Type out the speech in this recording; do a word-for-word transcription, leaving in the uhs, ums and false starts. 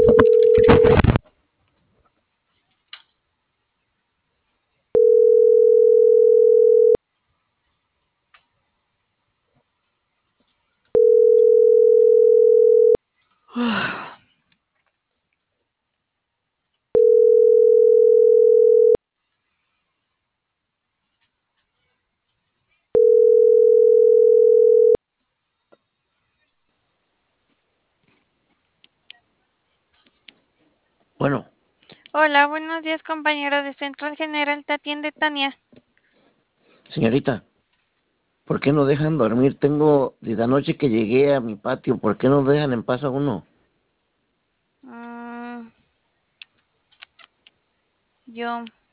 Bueno, Hola, buenos días, compañero de Central General. Te atiende Tania. señorita, ¿por qué no dejan dormir? Tengo, desde anoche que llegué a mi patio, ¿por qué no dejan en paz a uno? Mm, yo.